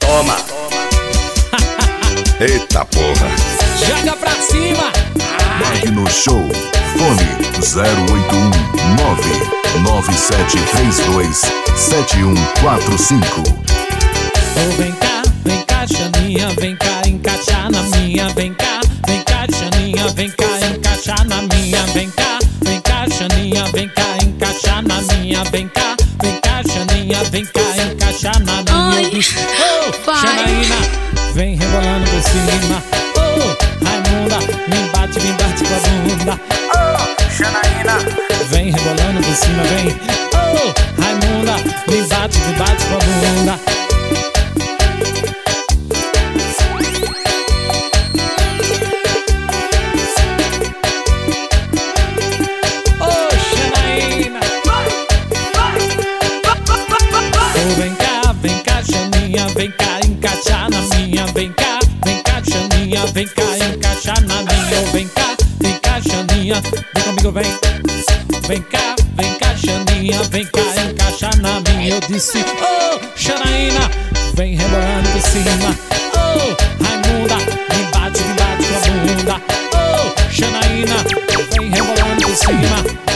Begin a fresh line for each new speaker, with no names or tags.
Toma. Eita porra.
Joga pra cima.
Magno Show. Fone 081 997327145.
Vem cá, Xaninha, vem cá encaixar na minha. Vem cá, Xaninha, vem cá encaixar na minha. Vem cá, Xaninha, vem cá encaixar na minha. Vem cá, Xaninha, vem cá encaixar na minha.
Ai,
Xanaína, vem rebolando por cima. Oh, Raimunda, me bate com a bunda. Oh, Xanaína, vem rebolando por cima, vem. Oh, Raimunda, me bate com a bunda. Vem cá encaixar na minha. Vem cá, Xaninha, vem cá encaixar na minha. Vem cá, Xaninha, vem comigo, vem. Vem cá, Xaninha, vem cá encaixar na minha. Eu disse, oh, Xanaína, vem rebolando por cima. Oh, Raimunda, me bate com a bunda. Oh, Xanaína, vem rebolando por cima.